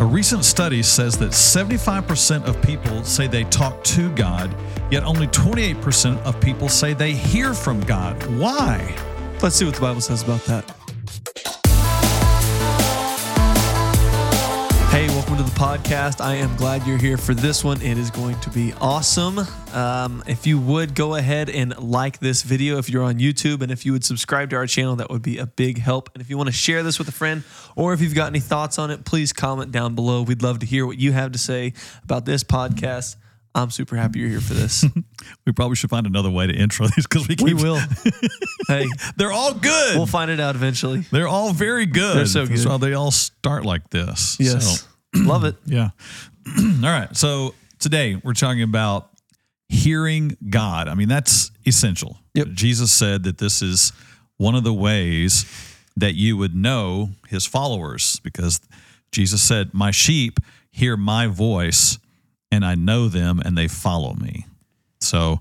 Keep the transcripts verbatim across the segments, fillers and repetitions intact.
A recent study says that seventy-five percent of people say they talk to God, yet only twenty-eight percent of people say they hear from God. Why? Let's see what the Bible says about that. Hey, welcome to the podcast. I am glad you're here for this one. It is going to be awesome. Um, if you would go ahead and like this video if you're on YouTube, and if you would subscribe to our channel, that would be a big help. And if you want to share this with a friend, or if you've got any thoughts on it, please comment down below. We'd love to hear what you have to say about this podcast. I'm super happy you're here for this. We probably should find another way to intro these because we keep... We will. Hey, they're all good. We'll find it out eventually. They're all very good. They're so good. So they all start like this. Yes. So. Love it. Yeah. All right. So today we're talking about hearing God. I mean, that's essential. Yep. Jesus said that this is one of the ways that you would know his followers, because Jesus said, my sheep hear my voice and I know them and they follow me. So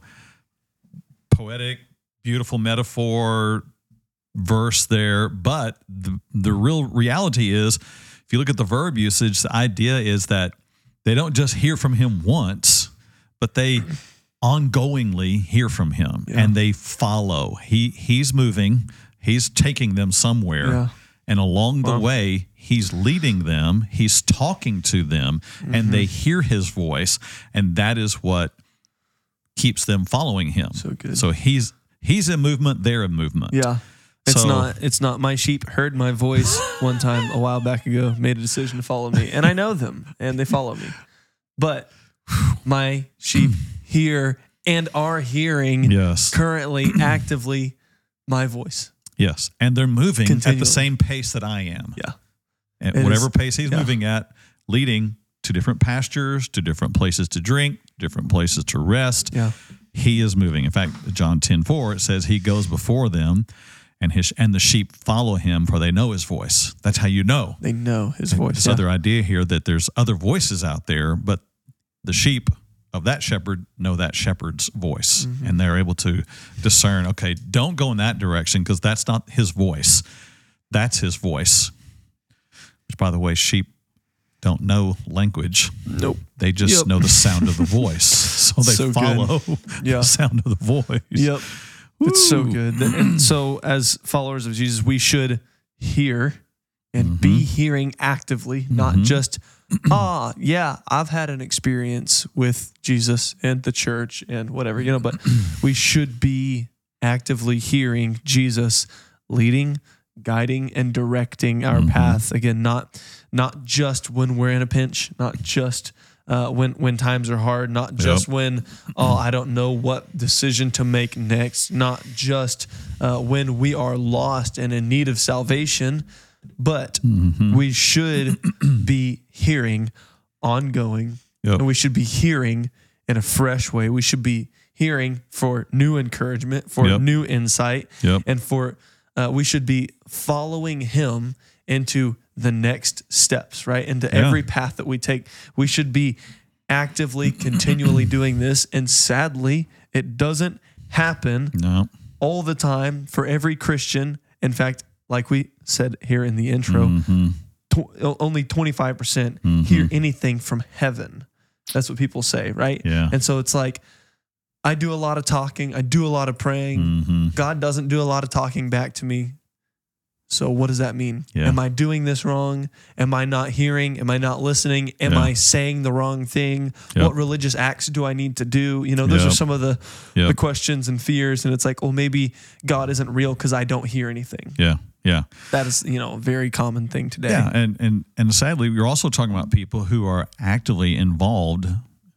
poetic, beautiful metaphor verse there. But the, the real reality is, if you look at the verb usage, the idea is that they don't just hear from him once, but they ongoingly hear from him, yeah. and they follow. He he's moving, he's taking them somewhere, yeah. and along the wow. way, he's leading them, he's talking to them, mm-hmm. and they hear his voice, and that is what keeps them following him. So good. So he's he's in movement, they're in movement. Yeah. It's so, not, it's not my sheep heard my voice one time a while back ago, made a decision to follow me, and I know them and they follow me. But my sheep hear and are hearing yes. currently, actively my voice. Yes. And they're moving at the same pace that I am. Yeah. At it whatever is, pace he's yeah. moving at, leading to different pastures, to different places to drink, different places to rest. Yeah. He is moving. In fact, John ten four, it says he goes before them, and his and the sheep follow him, for they know his voice. That's how you know. They know his voice. This yeah. other idea here that there's other voices out there, but the sheep of that shepherd know that shepherd's voice, mm-hmm. and they're able to discern, okay, don't go in that direction because that's not his voice. That's his voice. Which, by the way, sheep don't know language. Nope. They just yep. know the sound of the voice. So they so follow yeah. the sound of the voice. Yep. It's so good. And so as followers of Jesus, we should hear and mm-hmm. be hearing actively, mm-hmm. not just, ah, yeah, I've had an experience with Jesus and the church and whatever, you know, but we should be actively hearing Jesus leading, guiding, and directing our mm-hmm. path. Again, not not just when we're in a pinch, not just Uh, when when times are hard, not just yep. when, oh, I don't know what decision to make next, not just uh, when we are lost and in need of salvation, but mm-hmm. we should be hearing ongoing, yep. and we should be hearing in a fresh way. We should be hearing for new encouragement, for yep. new insight, yep. and for uh, we should be following him into the next steps, right? Into yeah. every path that we take. We should be actively, continually doing this. And sadly, it doesn't happen no. all the time for every Christian. In fact, like we said here in the intro, mm-hmm. tw- only twenty-five percent mm-hmm. hear anything from heaven. That's what people say, right? Yeah. And so it's like, I do a lot of talking. I do a lot of praying. Mm-hmm. God doesn't do a lot of talking back to me. So what does that mean? Yeah. Am I doing this wrong? Am I not hearing? Am I not listening? Am yeah. I saying the wrong thing? Yep. What religious acts do I need to do? You know, those yep. are some of the, yep. the questions and fears. And it's like, well, maybe God isn't real because I don't hear anything. Yeah, yeah. That is, you know, a very common thing today. Yeah, and and and sadly, you're also talking about people who are actively involved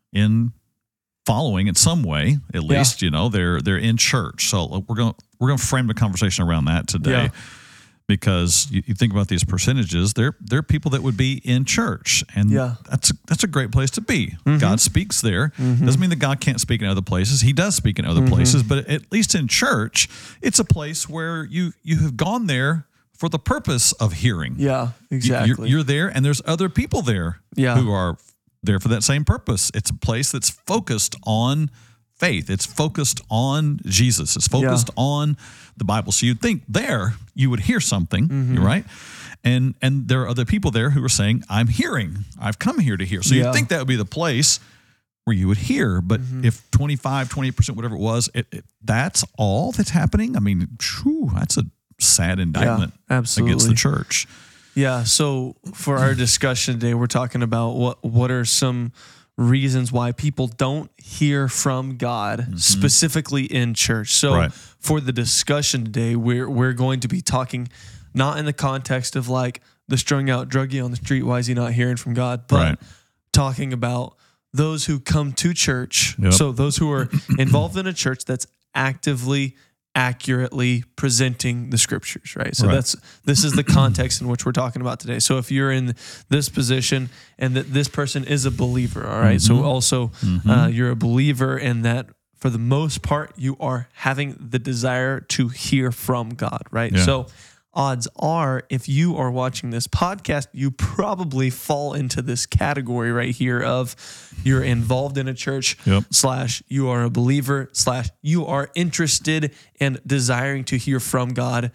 in following in some way, at least. Yeah. You know, they're they're in church. So we're gonna we're gonna frame the conversation around that today. Yeah. Because you, you think about these percentages, they're they're people that would be in church, and yeah. that's a, that's a great place to be. Mm-hmm. God speaks there. Mm-hmm. Doesn't mean that God can't speak in other places. He does speak in other mm-hmm. places, but at least in church, it's a place where you you have gone there for the purpose of hearing. Yeah, exactly. You're, you're there, and there's other people there yeah. who are there for that same purpose. It's a place that's focused on faith. It's focused on Jesus. It's focused yeah. on the Bible. So you'd think there you would hear something, mm-hmm. right? And and there are other people there who are saying, I'm hearing. I've come here to hear. So Yeah. you'd think that would be the place where you would hear. But Mm-hmm. if twenty-five, twenty percent, whatever it was, it, it, that's all that's happening. I mean, whew, that's a sad indictment absolutely. against the church. Yeah. So for our discussion today, we're talking about what what are some reasons why people don't hear from God specifically in church. So Right. for the discussion today, we're we're going to be talking not in the context of like the strung out druggie on the street, why is he not hearing from God, but Right. talking about those who come to church. Yep. So those who are involved in a church that's actively, accurately presenting the scriptures, right? So Right. that's this is the context in which we're talking about today. So if you're in this position and that this person is a believer, all right? Mm-hmm. So also uh, you're a believer and that for the most part you are having the desire to hear from God, right? Yeah. So odds are, if you are watching this podcast, you probably fall into this category right here of you're involved in a church Yep. slash you are a believer slash you are interested and desiring to hear from God.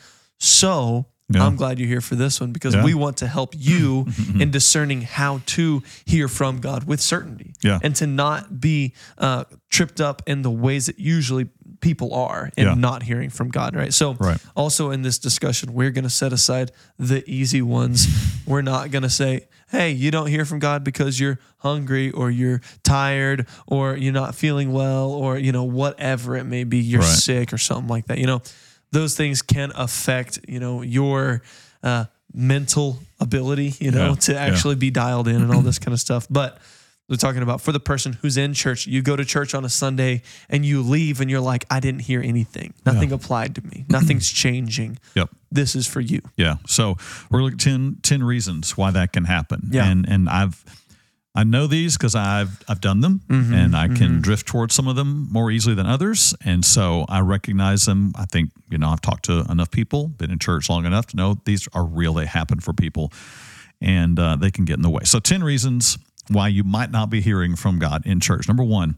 So Yeah. I'm glad you're here for this one because Yeah. we want to help you in discerning how to hear from God with certainty Yeah. and to not be uh, tripped up in the ways that usually people are in Yeah. not hearing from God, right? So Right. also in this discussion, we're going to set aside the easy ones. We're not going to say, hey, you don't hear from God because you're hungry or you're tired or you're not feeling well or, you know, whatever it may be, you're Right. sick or something like that. You know, those things can affect, you know, your uh, mental ability, you know, Yeah. to Yeah. actually be dialed in and all this kind of stuff. But we're talking about for the person who's in church, you go to church on a Sunday and you leave and you're like, I didn't hear anything. Nothing Yeah. applied to me. Nothing's changing. Yep. This is for you. Yeah. So we're looking at ten, ten reasons why that can happen. Yeah. And and I've I know these because I've I've done them Mm-hmm. and I can drift towards some of them more easily than others. And so I recognize them. I think, you know, I've talked to enough people, been in church long enough to know these are real. They happen for people and uh, they can get in the way. So ten reasons why you might not be hearing from God in church. Number one,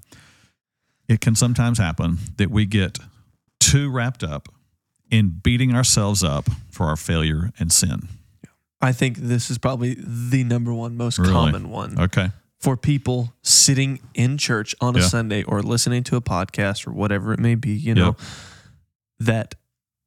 it can sometimes happen that we get too wrapped up in beating ourselves up for our failure and sin. I think this is probably the number one most Really? common one Okay. for people sitting in church on a Yeah. Sunday or listening to a podcast or whatever it may be, you know, Yep. that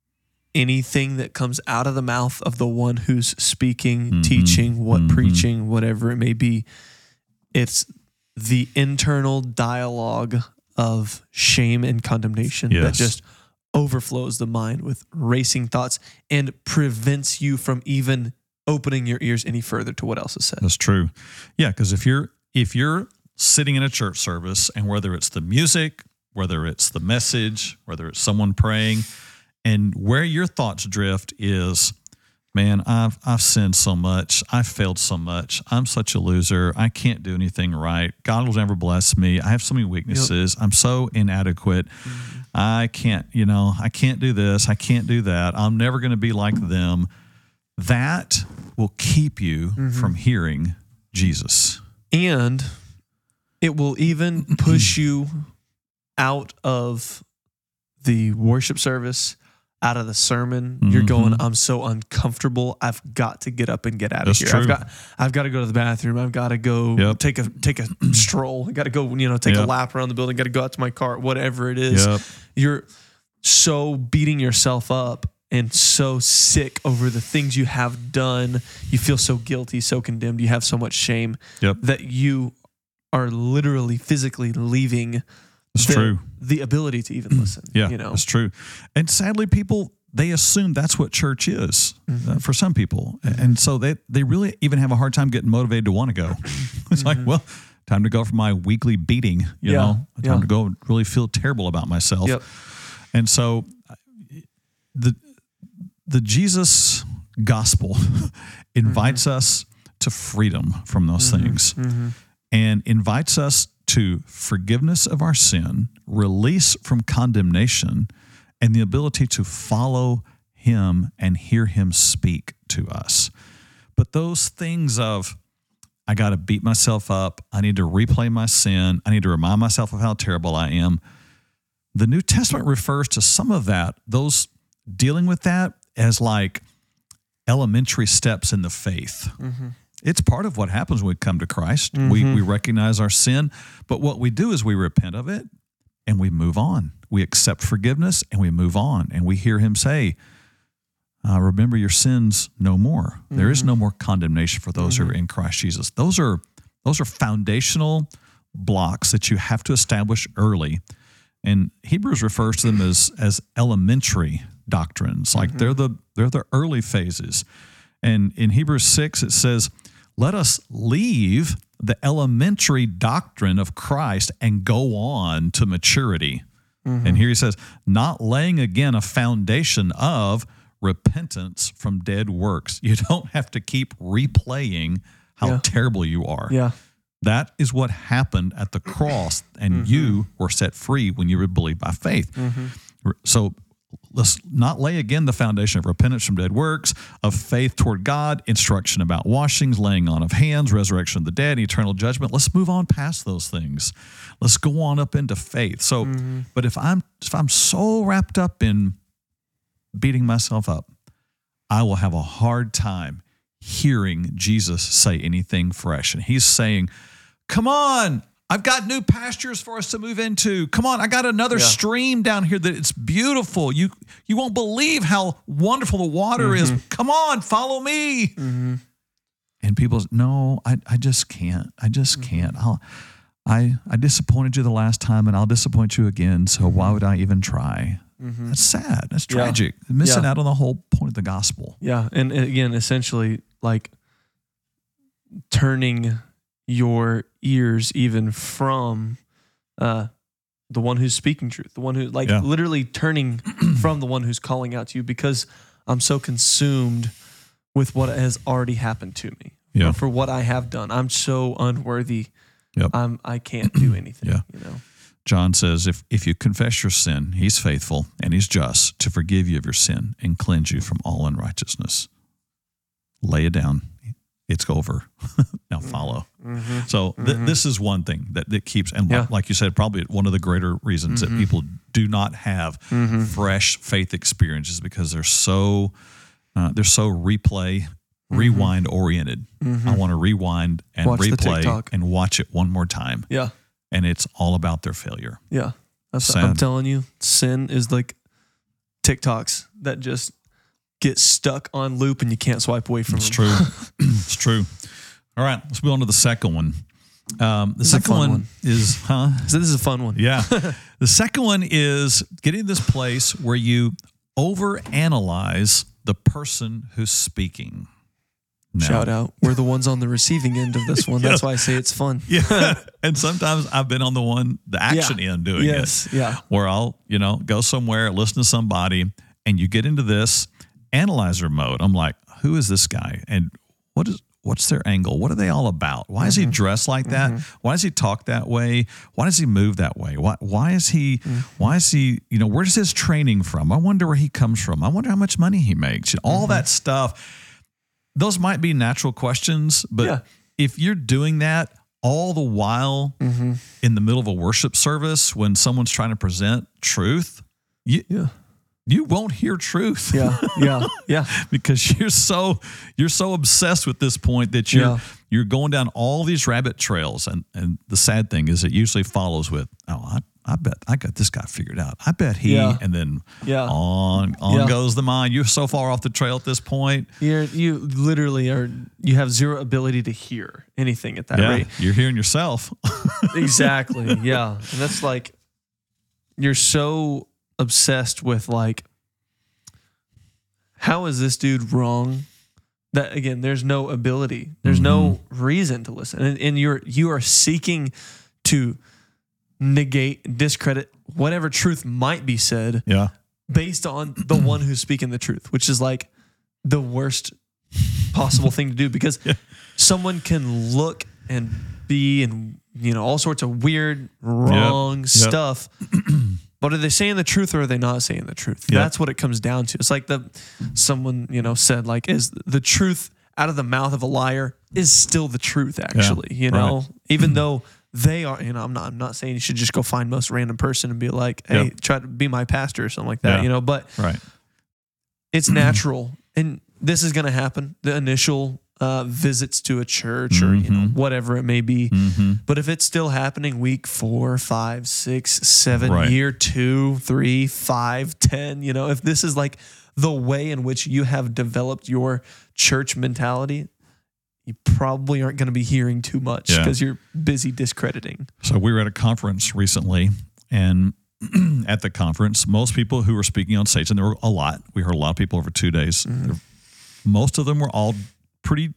anything that comes out of the mouth of the one who's speaking, Mhm. teaching, what Mhm. preaching, whatever it may be, it's the internal dialogue of shame and condemnation that Yes. just overflows the mind with racing thoughts and prevents you from even opening your ears any further to what else is said. That's true. Yeah, because if you're if you're sitting in a church service and whether it's the music, whether it's the message, whether it's someone praying, and where your thoughts drift is, man, I've I've sinned so much, I've failed so much, I'm such a loser, I can't do anything right, God will never bless me, I have so many weaknesses, I'm so inadequate, I can't, you know, I can't do this, I can't do that, I'm never going to be like them. That will keep you from hearing Jesus. And it will even push you out of the worship service, out of the sermon. You're going, I'm so uncomfortable. I've got to get up and get out That's of here. I've true. got I've got to go to the bathroom. I've got to go Yep. take a take a stroll. I got to go, you know, take Yep. a lap around the building, got to go out to my car, whatever it is. Yep. You're so beating yourself up and so sick over the things you have done. You feel so guilty, so condemned. You have so much shame Yep. that you are literally physically leaving It's the, true. the ability to even listen. Yeah, you know, it's true. And sadly, people, they assume that's what church is Mm-hmm. uh, for some people. And so they, they really even have a hard time getting motivated to want to go. It's like, well, time to go for my weekly beating, you Mm-hmm. Yeah, know, time yeah. to go really feel terrible about myself. Yep. And so the the Jesus gospel invites Mm-hmm. us to freedom from those things and invites us to forgiveness of our sin, release from condemnation, and the ability to follow him and hear him speak to us. But those things of, I got to beat myself up, I need to replay my sin, I need to remind myself of how terrible I am. The New Testament refers to some of that, those dealing with that as like elementary steps in the faith. Mm-hmm. It's part of what happens when we come to Christ. Mm-hmm. We we recognize our sin, but what we do is we repent of it and we move on. We accept forgiveness and we move on. And we hear him say, uh, remember your sins no more. Mm-hmm. There is no more condemnation for those mm-hmm. who are in Christ Jesus. Those are those are foundational blocks that you have to establish early. And Hebrews refers to them as as elementary doctrines. Like mm-hmm. they're the they're the early phases. And in Hebrews six, it says, let us leave the elementary doctrine of Christ and go on to maturity. Mm-hmm. And here he says, not laying again a foundation of repentance from dead works. You don't have to keep replaying how yeah. terrible you are. Yeah. That is what happened at the cross, and mm-hmm. you were set free when you were believed by faith. Mm-hmm. So let's not lay again the foundation of repentance from dead works, of faith toward God, instruction about washings, laying on of hands, resurrection of the dead, eternal judgment. Let's move on past those things. Let's go on up into faith. So, mm-hmm. but if I'm if I'm so wrapped up in beating myself up, I will have a hard time hearing Jesus say anything fresh. And he's saying, come on, I've got new pastures for us to move into. Come on, I got another yeah. stream down here that it's beautiful. You you won't believe how wonderful the water mm-hmm. is. Come on, follow me. Mm-hmm. And people say, no, I, I just can't. I just mm-hmm. can't. I'll, I I disappointed you the last time, and I'll disappoint you again, so mm-hmm. why would I even try? Mm-hmm. That's sad. That's tragic. Yeah. Missing yeah. out on the whole point of the gospel. Yeah, and again, essentially, like turning your ears even from uh, the one who's speaking truth, the one who, like, yeah. literally turning from the one who's calling out to you, because I'm so consumed with what has already happened to me, yeah. or for what I have done. I'm so unworthy. Yep. I'm I can't do anything. yeah. You know. John says, if if you confess your sin, he's faithful and he's just to forgive you of your sin and cleanse you from all unrighteousness. Lay it down. It's over. Now follow. Mm-hmm. So th- mm-hmm. this is one thing that, that keeps, and yeah. like you said, probably one of the greater reasons mm-hmm. that people do not have mm-hmm. fresh faith experiences, because they're so uh, they're so replay, mm-hmm. rewind oriented. Mm-hmm. I want to rewind and watch replay and watch it one more time. Yeah. And it's all about their failure. Yeah. That's, I'm telling you, sin is like TikToks that just get stuck on loop and you can't swipe away from it's them. It's true. It's true. All right, let's move on to the second one. Um, the second one, one is, huh? So this is a fun one. Yeah. The second one is getting to this place where you overanalyze the person who's speaking. Now. Shout out. We're the ones on the receiving end of this one. That's yeah. why I say it's fun. Yeah. And sometimes I've been on the one, the action yeah. end doing yes. it. Yeah. Where I'll, you know, go somewhere, listen to somebody, and you get into this analyzer mode. I'm like, who is this guy? And what is what's their angle? What are they all about? Why mm-hmm. is he dressed like that? Mm-hmm. Why does he talk that way? Why does he move that way? Why why is he mm-hmm. why is he, you know, where's his training from? I wonder where he comes from. I wonder how much money he makes. All mm-hmm. that stuff. Those might be natural questions, but yeah. if you're doing that all the while mm-hmm. in the middle of a worship service when someone's trying to present truth, you yeah. you won't hear truth. Yeah, yeah, yeah. Because you're so you're so obsessed with this point that you're yeah. you're going down all these rabbit trails, and and the sad thing is it usually follows with, oh, I, I bet I got this guy figured out. I bet he, yeah. and then yeah. on on yeah. goes the mind. You're so far off the trail at this point. You're you literally are you have zero ability to hear anything at that yeah, rate. You're hearing yourself. Exactly. Yeah, and that's like you're so obsessed with, like, how is this dude wrong? That, again, there's no ability. There's mm-hmm. no reason to listen. And, and you're you are seeking to negate, discredit whatever truth might be said yeah. based on the one who's speaking the truth, which is like the worst possible thing to do, because yeah. someone can look and be in, you know, all sorts of weird, wrong yep. stuff. Yep. But are they saying the truth, or are they not saying the truth? Yep. That's what it comes down to. It's like the someone, you know, said, like, is the truth out of the mouth of a liar is still the truth, actually, yeah, you know, right. even though they are, you know, I'm not, I'm not saying you should just go find most random person and be like, hey, yep. try to be my pastor or something like that, yeah. you know, but right. it's natural. And this is going to happen. The initial uh, visits to a church or you know whatever it may be. Mm-hmm. But if it's still happening week four, five, six, seven, Right. year two, three, five, ten, you know, if this is like the way in which you have developed your church mentality, you probably aren't going to be hearing too much Yeah. because you're busy discrediting. So we were at a conference recently, and at the conference, most people who were speaking on stage, and there were a lot, we heard a lot of people over two days. Mm-hmm. Most of them were all pretty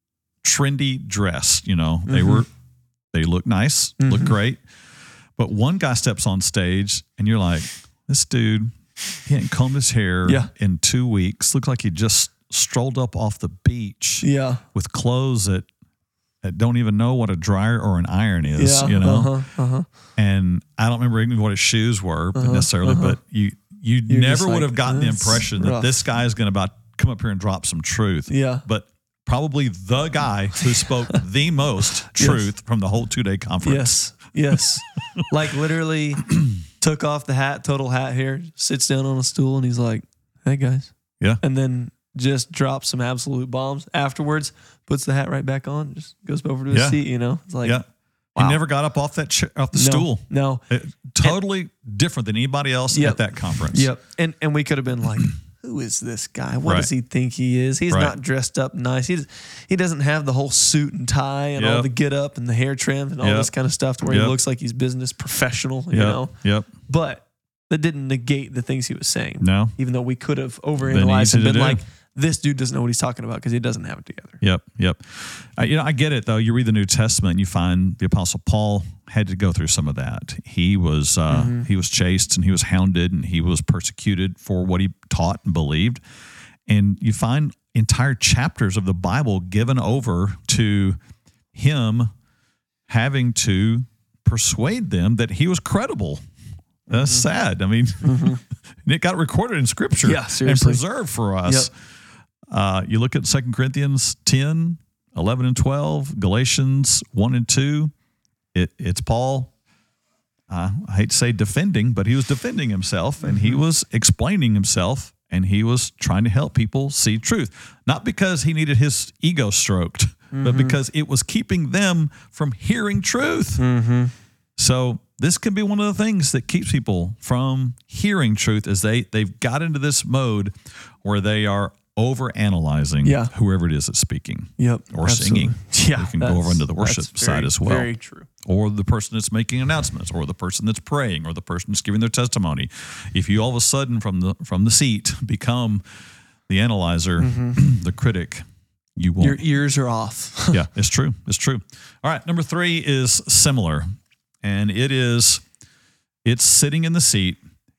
trendy dressed. You know, they Mm-hmm. were, they looked nice, looked great. But one guy steps on stage, and you're like, this dude, he hadn't combed his hair Yeah. in two weeks. Looked like he just strolled up off the beach Yeah. with clothes that, that don't even know what a dryer or an iron is, Yeah. you know? Uh-huh, uh-huh. And I don't remember even what his shoes were Uh-huh, necessarily, uh-huh. but you you You're never just would like, have gotten the "That's impression that rough." this guy is going to about come up here and drop some truth. Yeah. But probably the guy who spoke the most truth from the whole two day conference. Yes. Yes. Like literally took off the hat, total hat hair, sits down on a stool and he's like, hey guys. Yeah. And then just drops some absolute bombs afterwards, puts the hat right back on, just goes over to his Yeah. seat, you know? It's like, Yeah. wow. He never got up off that ch- off the no, stool. No. It- totally different than anybody else Yep. at that conference. Yep. And and we could have been like, who is this guy? What Right. does he think he is? He's Right. not dressed up nice. He does, he doesn't have the whole suit and tie and all Yep. the get up and the hair trim and all Yep. this kind of stuff to where Yep. he looks like he's business professional, you Yep. know? Yep. But that didn't negate the things he was saying. No. Even though we could have Been overanalyzed easy and to been do. like, this dude doesn't know what he's talking about because he doesn't have it together. Yep, yep. Uh, you know, I get it though. You read the New Testament, and you find the Apostle Paul had to go through some of that. He was uh, Mm-hmm. he was chased and he was hounded and he was persecuted for what he taught and believed. And you find entire chapters of the Bible given over to him having to persuade them that he was credible. That's sad. I mean, it got recorded in Scripture Mm-hmm. Yeah, and seriously. preserved for us. Yep. Uh, you look at Second Corinthians ten, eleven and twelve, Galatians one and two. It, it's Paul, uh, I hate to say defending, but he was defending himself and he was explaining himself and he was trying to help people see truth. Not because he needed his ego stroked, but because it was keeping them from hearing truth. So this can be one of the things that keeps people from hearing truth is they, they've got into this mode where they are over analyzing Yeah. whoever it is that's speaking Yep. or absolutely. singing. Yeah. We can go that's- over into the worship that's side very, as well. Very true. Or the person that's making announcements, or the person that's praying, or the person that's giving their testimony. If you all of a sudden from the from the seat become the analyzer, the critic, you won't. Your ears are off. Yeah, it's true. It's true. All right, number three is similar, and it is it's sitting in the seat,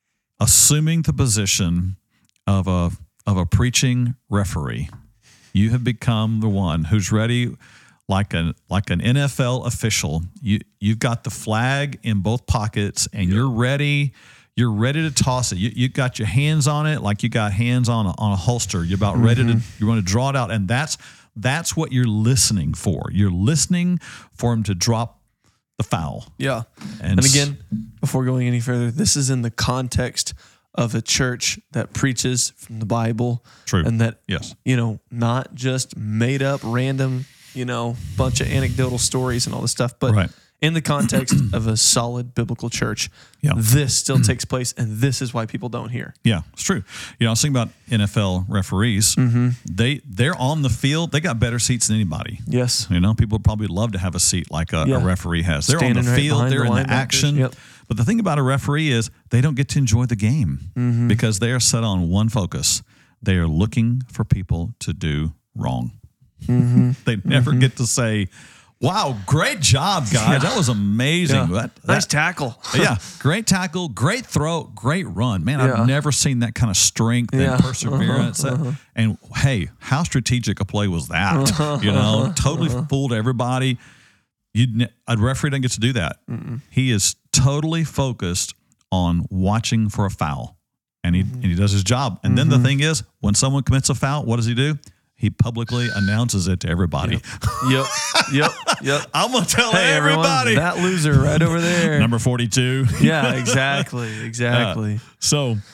assuming the position of a of a preaching referee. You have become the one who's ready, like an like an N F L official. You you've got the flag in both pockets, and you're ready. You're ready to toss it. You you got your hands on it, like you got hands on a, on a holster. You're about ready to. You want to draw it out, and that's that's what you're listening for. You're listening for him to drop the foul. Yeah. And And again, before going any further, this is in the context of a church that preaches from the Bible. True. And that, Yes. you know, not just made up random, you know, bunch of anecdotal stories and all this stuff, but Right. in the context of a solid biblical church, Yeah. this still takes place. And this is why people don't hear. Yeah, it's true. You know, I was thinking about N F L referees. Mm-hmm. They they're on the field. They got better seats than anybody. Yes. You know, people would probably love to have a seat like a, Yeah. a referee has. They're Standing on the right field. behind They're the in the linebackers. action. Yep. But the thing about a referee is they don't get to enjoy the game Mm-hmm. because they are set on one focus. They are looking for people to do wrong. Mm-hmm. They never get to say, "Wow, great job, guys! Yeah. That was amazing." Yeah. That, Nice that- tackle. yeah, great tackle, great throw, great run. Man, Yeah. I've never seen that kind of strength Yeah. and perseverance. Uh-huh, uh-huh. And hey, how strategic a play was that? You know, totally fooled everybody. You, a referee doesn't get to do that. Mm-mm. He is totally focused on watching for a foul, and he Mm-hmm. and he does his job. And then the thing is, when someone commits a foul, what does he do? He publicly announces it to everybody. Yep. Yep. Yep. I'm gonna tell Hey, everyone, everybody. that loser right over there. Number forty-two. Yeah, exactly. Exactly. So,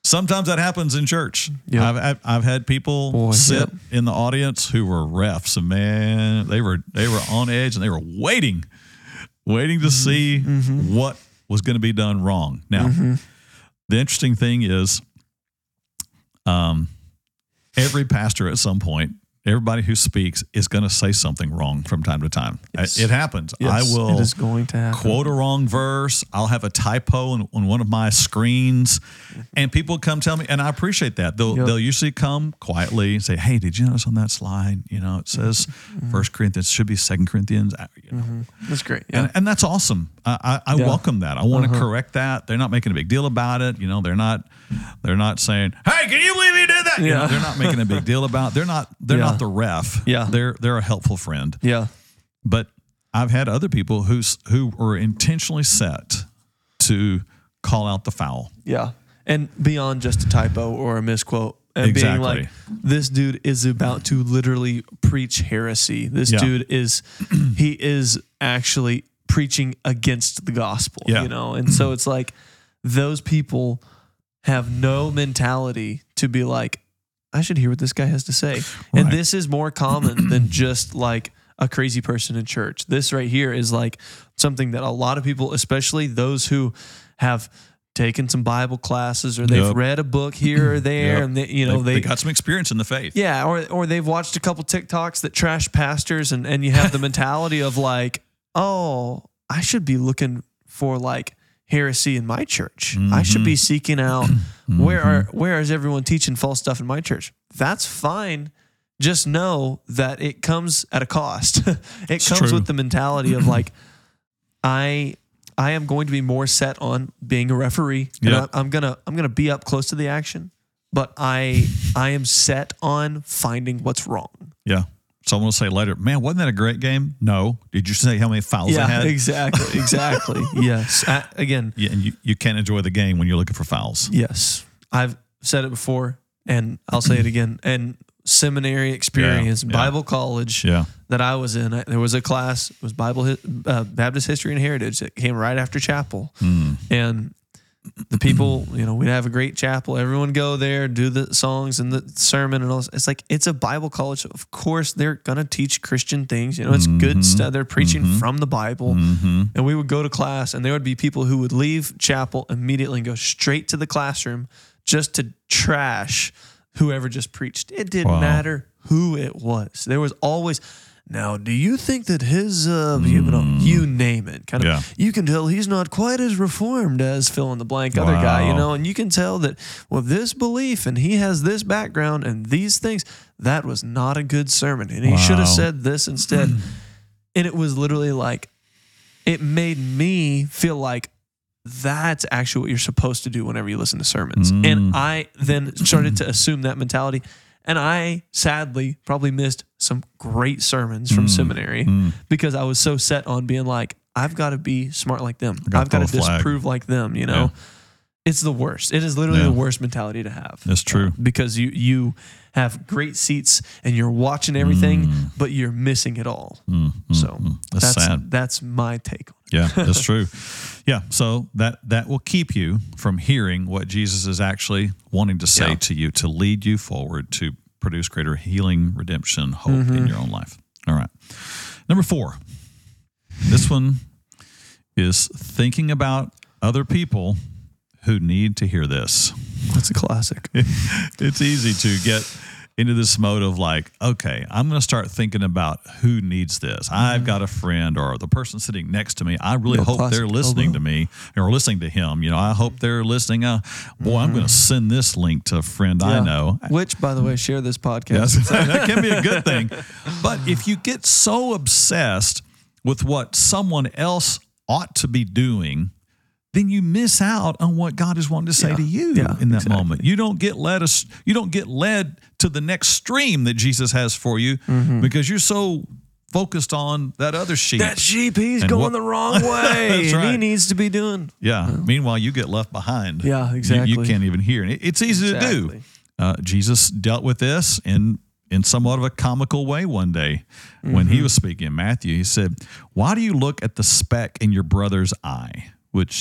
Sometimes that happens in church. Yep. I've, I've I've had people Boy, sit yep. in the audience who were refs, and man, they were they were on edge, and they were waiting, waiting to see mm-hmm. what was going to be done wrong. Now, mm-hmm. the interesting thing is, um, every pastor at some point, everybody who speaks is going to say something wrong from time to time. Yes. It happens. Yes, I will it is going to happen. Quote a wrong verse. I'll have a typo on, on one of my screens, and people come tell me, and I appreciate that. They'll yep. they'll usually come quietly and say, "Hey, did you notice on that slide? You know, it says mm-hmm. First Corinthians, should be Second Corinthians." You know. Mm-hmm. That's great, yeah. and, and that's awesome. I I, I yeah. welcome that. I want to uh-huh. correct that. They're not making a big deal about it. You know, they're not they're not saying, "Hey, can you believe you did that?" You yeah. know, they're not making a big deal about it. They're not they're yeah. not the ref. Yeah. They're they're a helpful friend. Yeah. But I've had other people who's who were intentionally set to call out the foul. Yeah. And beyond just a typo or a misquote. And exactly. being like, this dude is about to literally preach heresy. This yeah. dude is, he is actually preaching against the gospel, yeah. you know? And so it's like, those people have no mentality to be like, I should hear what this guy has to say. Right. And this is more common than just like a crazy person in church. This right here is like something that a lot of people, especially those who have taken some Bible classes or they've yep. read a book here or there, yep. and they, you know, they, they, they got some experience in the faith. Yeah. Or, or they've watched a couple TikToks that trash pastors, and, and you have the mentality of like, oh, I should be looking for like heresy in my church. Mm-hmm. I should be seeking out mm-hmm. where are where is everyone teaching false stuff in my church? That's fine. Just know that it comes at a cost. it it's comes true. with the mentality of like, I I am going to be more set on being a referee. And yep. I, I'm gonna I'm gonna be up close to the action, but I I am set on finding what's wrong. Yeah. Someone will say later, man, wasn't that a great game? No. Did you say how many fouls yeah, I had? Exactly. Exactly. yes. Uh, again. Yeah, and you, you can't enjoy the game when you're looking for fouls. Yes. I've said it before, and I'll say it again. And seminary experience, yeah, yeah. Bible college yeah. that I was in, I, there was a class, it was Bible uh, Baptist History and Heritage that came right after chapel. Mm. And the people, you know, we'd have a great chapel. Everyone go there, do the songs and the sermon and all this. It's like, it's a Bible college. Of course, they're going to teach Christian things. You know, it's mm-hmm. good stuff. They're preaching mm-hmm. from the Bible. Mm-hmm. And we would go to class, and there would be people who would leave chapel immediately and go straight to the classroom just to trash whoever just preached. It didn't wow. matter who it was. There was always... Now, do you think that his, uh, mm. you know, you name it, kind of, yeah. you can tell he's not quite as reformed as fill in the blank wow. other guy, you know, and you can tell that, well, this belief and he has this background and these things, that was not a good sermon. And he wow. should have said this instead. And it was literally like, it made me feel like that's actually what you're supposed to do whenever you listen to sermons. Mm. And I then started to assume that mentality. And I, sadly, probably missed some great sermons from mm, seminary mm. because I was so set on being like, I've got to be smart like them. Got I've got to disprove like them, you know? Yeah. It's the worst. It is literally yeah. the worst mentality to have. That's true. Uh, because you you have great seats and you're watching everything, mm. but you're missing it all. Mm, mm, so mm. That's, that's sad. That's my take on it. Yeah, that's true. Yeah, so that, that will keep you from hearing what Jesus is actually wanting to say yeah. to you, to lead you forward, to produce greater healing, redemption, hope mm-hmm. in your own life. All right. Number four. This one is thinking about other people who need to hear this. That's a classic. It's easy to get into this mode of like, okay, I'm going to start thinking about who needs this. Mm-hmm. I've got a friend or the person sitting next to me. I really no hope classic. they're listening oh, to me or listening to him. You know, I hope they're listening. Uh, boy, mm-hmm. I'm going to send this link to a friend yeah. I know. Which, by the way, share this podcast. Yes, that can be a good thing. But if you get so obsessed with what someone else ought to be doing, then you miss out on what God is wanting to say yeah. to you yeah, in that exactly. moment. You don't get led us. You don't get led to the next stream that Jesus has for you mm-hmm. because you're so focused on that other sheep. That sheep, he's going what, the wrong way. That's right. He needs to be doing. Yeah. yeah. Meanwhile, you get left behind. Yeah, exactly. You, you can't even hear. It's easy exactly. to do. Uh, Jesus dealt with this in in somewhat of a comical way one day mm-hmm. when he was speaking in Matthew. He said, "Why do you look at the speck in your brother's eye, which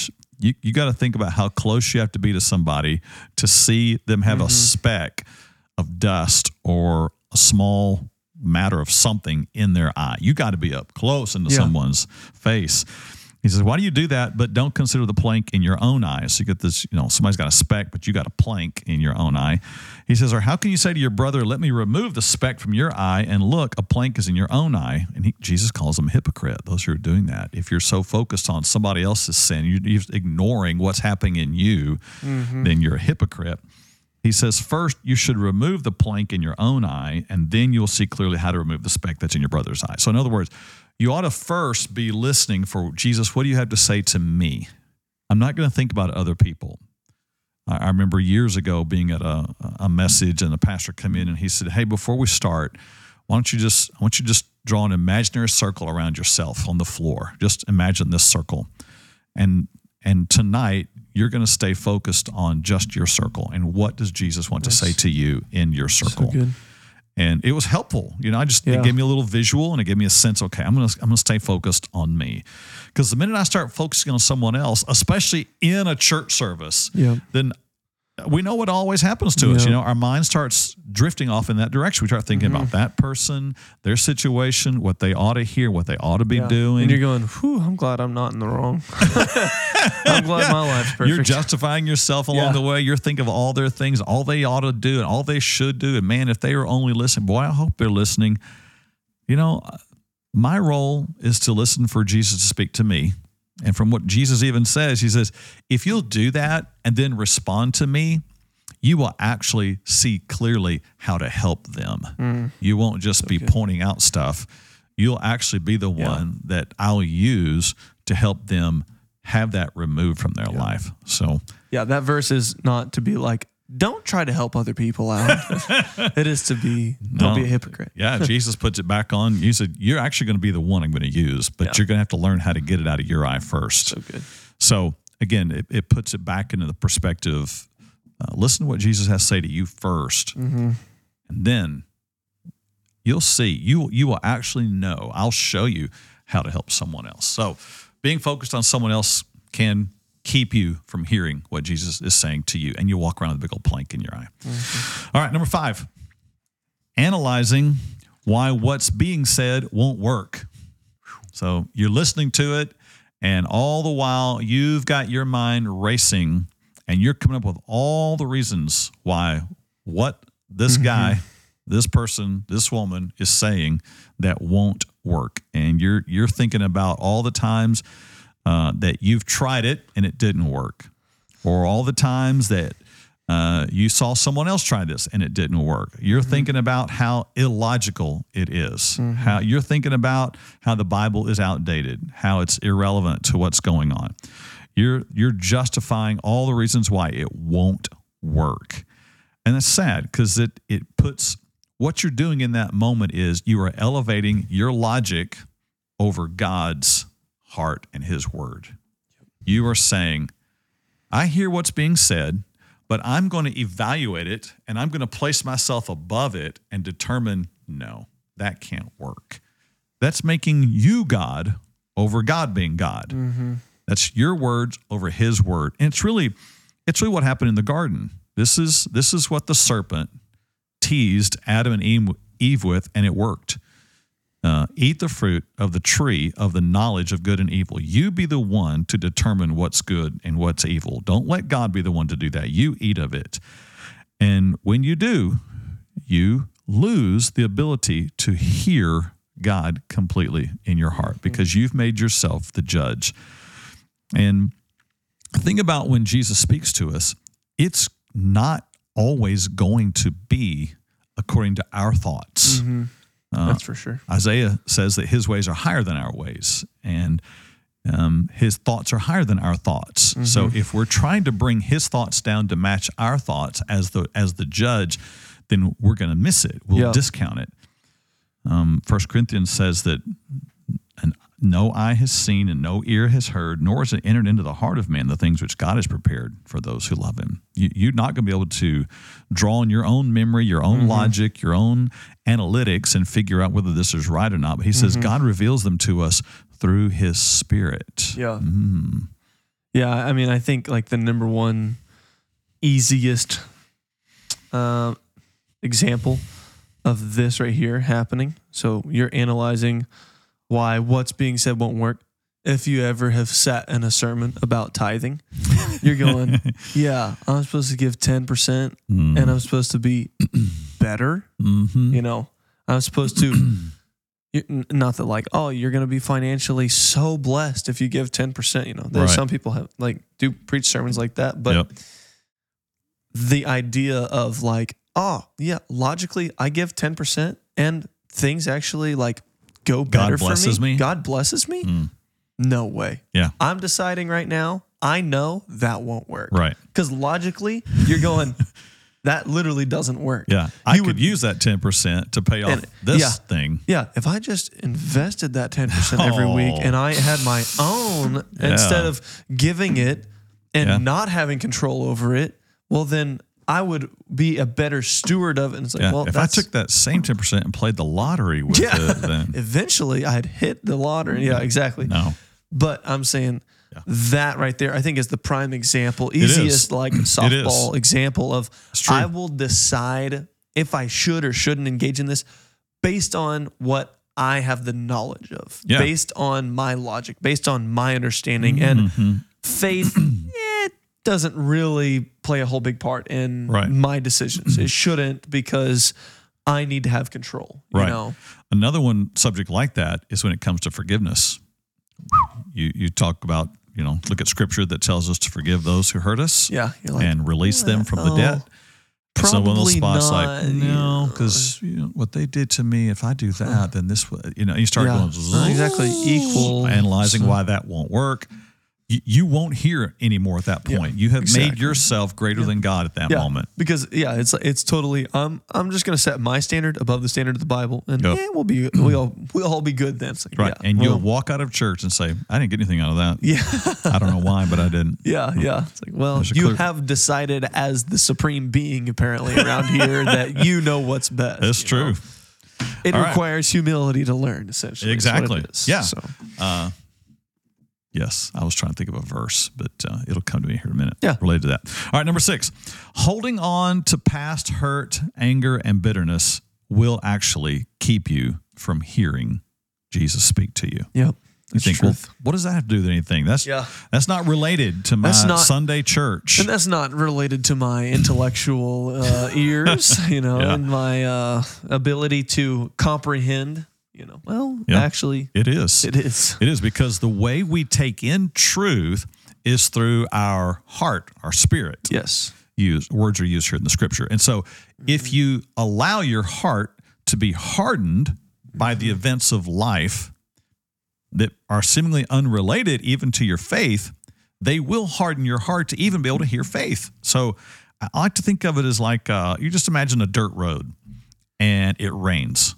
You you got to think about how close you have to be to somebody to see them have mm-hmm. a speck of dust or a small matter of something in their eye. You got to be up close into yeah. someone's face. He says, why do you do that? But don't consider the plank in your own eye. So you get this, you know, somebody's got a speck, but you got a plank in your own eye. He says, or how can you say to your brother, let me remove the speck from your eye, and look, a plank is in your own eye? And he, Jesus calls them hypocrite, those who are doing that. If you're so focused on somebody else's sin, you're, you're ignoring what's happening in you, mm-hmm. then you're a hypocrite. He says, first, you should remove the plank in your own eye, and then you'll see clearly how to remove the speck that's in your brother's eye. So in other words, you ought to first be listening for, Jesus, what do you have to say to me? I'm not going to think about other people. I, I remember years ago being at a, a message, and the pastor came in and he said, hey, before we start, why don't you just, I want you to just draw an imaginary circle around yourself on the floor. Just imagine this circle. And and tonight, you're going to stay focused on just your circle. And what does Jesus want yes. to say to you in your circle? So good. And it was helpful. You know, I just, yeah. it gave me a little visual, and it gave me a sense, okay, I'm going to, I'm going to stay focused on me. Because the minute I start focusing on someone else, especially in a church service, yeah. then we know what always happens to yeah. us. You know, our mind starts drifting off in that direction. We start thinking mm-hmm. about that person, their situation, what they ought to hear, what they ought to be yeah. doing. And you're going, whew, I'm glad I'm not in the wrong. I'm glad yeah. my life's perfect. You're justifying yourself along yeah. the way. You're thinking of all their things, all they ought to do, and all they should do. And man, if they were only listening, boy, I hope they're listening. You know, my role is to listen for Jesus to speak to me. And from what Jesus even says, he says, if you'll do that and then respond to me, you will actually see clearly how to help them. Mm. You won't just so be good. pointing out stuff. You'll actually be the yeah. one that I'll use to help them have that removed from their yeah. life. So, yeah, that verse is not to be like, don't try to help other people out. It is to be, don't no, be a hypocrite. Yeah, Jesus puts it back on. He said, you're actually going to be the one I'm going to use, but yeah. you're going to have to learn how to get it out of your eye first. So good. So again, it, it puts it back into the perspective. Uh, listen to what Jesus has to say to you first. Mm-hmm. And then you'll see, you, you will actually know. I'll show you how to help someone else. So being focused on someone else can keep you from hearing what Jesus is saying to you, and you walk around with a big old plank in your eye. Mm-hmm. All right, number five, analyzing why what's being said won't work. So you're listening to it, and all the while you've got your mind racing, and you're coming up with all the reasons why what this mm-hmm. guy, this person, this woman is saying that won't work. And you're you're thinking about all the times Uh, that you've tried it and it didn't work, or all the times that uh, you saw someone else try this and it didn't work. You're mm-hmm. thinking about how illogical it is. Mm-hmm. How you're thinking about how the Bible is outdated, how it's irrelevant to what's going on. You're you're justifying all the reasons why it won't work, and it's sad because it it puts what you're doing in that moment is you are elevating your logic over God's heart and his word. You are saying, I hear what's being said, but I'm going to evaluate it, and I'm going to place myself above it and determine, no, that can't work. That's making you God over God being God. Mm-hmm. That's your words over his word. And it's really, it's really what happened in the garden. This is, this is what the serpent teased Adam and Eve with, and it worked. Uh, eat the fruit of the tree of the knowledge of good and evil. You be the one to determine what's good and what's evil. Don't let God be the one to do that. You eat of it. And when you do, you lose the ability to hear God completely in your heart because you've made yourself the judge. And think about when Jesus speaks to us, it's not always going to be according to our thoughts. Mm-hmm. Uh, That's for sure. Isaiah says that his ways are higher than our ways, and um, his thoughts are higher than our thoughts. Mm-hmm. So if we're trying to bring his thoughts down to match our thoughts as the as the judge, then we're going to miss it. We'll yeah. discount it. Um, First Corinthians says that an, no eye has seen and no ear has heard, nor has it entered into the heart of man the things which God has prepared for those who love him. You, you're not going to be able to draw on your own memory, your own mm-hmm. logic, your own analytics and figure out whether this is right or not. But he says mm-hmm. God reveals them to us through his Spirit. Yeah. Mm. Yeah, I mean, I think like the number one easiest uh, example of this right here happening. So you're analyzing why what's being said won't work. If you ever have sat in a sermon about tithing, you're going, yeah, I'm supposed to give ten percent mm. and I'm supposed to be better. Mm-hmm. You know, I'm supposed to, not that like, oh, you're going to be financially so blessed if you give ten percent. You know, there's right. some people have like do preach sermons like that. But yep. the idea of like, oh, yeah, logically, I give ten percent and things actually like go better God blesses for me. me. God blesses me. Mm. No way. Yeah. I'm deciding right now, I know that won't work. Right. Because logically, you're going, that literally doesn't work. Yeah. I You could would- use that ten percent to pay off And- this yeah. thing. Yeah. If I just invested that ten percent every week Oh. and I had my own Yeah. instead of giving it and Yeah. not having control over it, well, then I would be a better steward of it. And it's like, Yeah. well, if I that's, took that same ten percent and played the lottery with Yeah. it, then eventually I'd hit the lottery. Yeah, exactly. no. But I'm saying Yeah. that right there, I think is the prime example, is. easiest like softball example of true. I will decide if I should or shouldn't engage in this based on what I have the knowledge of, Yeah. based on my logic, based on my understanding. And Mhm. faith, it doesn't really play a whole big part in Right. my decisions. It shouldn't, because I need to have control. You Right. know? Another one subject like that is when it comes to forgiveness. You you talk about, you know, look at scripture that tells us to forgive those who hurt us Yeah. You're like, and release them from the oh, debt. Someone on the probably spot's not. like, no, because you know, what they did to me, if I do that, then this, w-" you know, you start Yeah. going, Uh, exactly. Equal. analyzing So- why that won't work. You, you won't hear anymore at that Yeah, point. You have made exactly. yourself greater than God at that Yeah, moment. because yeah, it's it's totally. I'm I'm just gonna set my standard above the standard of the Bible, and Yep. yeah, we'll be we'll we'll all be good then. It's like, Right. yeah, and well, you'll walk out of church and say, I didn't get anything out of that. yeah, I don't know why, but I didn't. yeah, yeah. It's like, well, There's a you clear- have decided as the supreme being apparently around here that you know what's best. That's you true. know? It All right. requires humility to learn, essentially. is what Exactly. it is. Yeah. So Uh, yes, I was trying to think of a verse, but uh, it'll come to me here in a minute. Yeah. Related to that. All right, number six. Holding on to past hurt, anger, and bitterness will actually keep you from hearing Jesus speak to you. yep. You That's think, truth. well, what does that have to do with anything? That's Yeah. that's not related to my That's not- Sunday church. And that's not related to my intellectual uh, ears, you know, Yeah. and my uh, ability to comprehend. You know, well, Yeah. actually, It is. it is. It is because the way we take in truth is through our heart, our spirit. Yes. Used words are used here in the scripture. And so if you allow your heart to be hardened by the events of life that are seemingly unrelated even to your faith, they will harden your heart to even be able to hear faith. So I like to think of it as like uh, you just imagine a dirt road and it rains.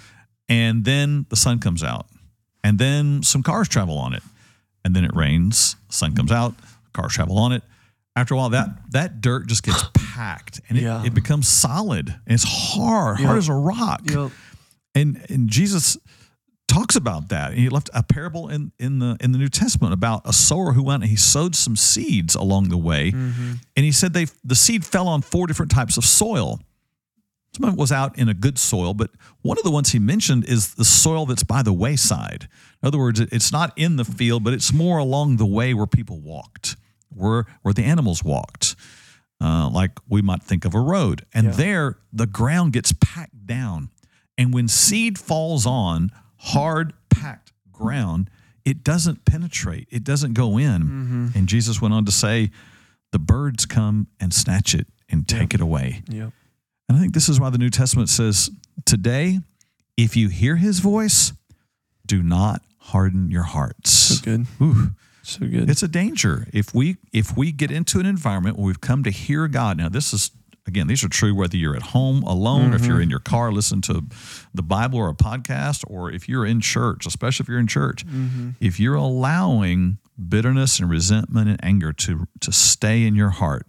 And then the sun comes out, and then some cars travel on it, and then it rains, sun comes out, cars travel on it. After a while, that that dirt just gets packed, and it, Yeah. it becomes solid, and it's hard, Yep. hard as a rock. Yep. And and Jesus talks about that. He left a parable in, in the in the New Testament about a sower who went and he sowed some seeds along the way, Mm-hmm. and he said they the seed fell on four different types of soil. Some of it was out in a good soil, but one of the ones he mentioned is the soil that's by the wayside. In other words, it- it's not in the field, but it's more along the way where people walked, where where the animals walked, uh, like we might think of a road. And Yeah. there, the ground gets packed down. And when seed falls on hard, packed ground, it doesn't penetrate. It doesn't go in. Mm-hmm. And Jesus went on to say, the birds come and snatch it and take it away. Yep. And I think this is why the New Testament says, today, if you hear his voice, do not harden your hearts. So good. Ooh, So good. it's a danger. If we if we get into an environment where we've come to hear God, now this is, again, these are true whether you're at home alone, or if you're in your car, listen to the Bible or a podcast, or if you're in church, especially if you're in church. Mm-hmm. If you're allowing bitterness and resentment and anger to, to stay in your heart,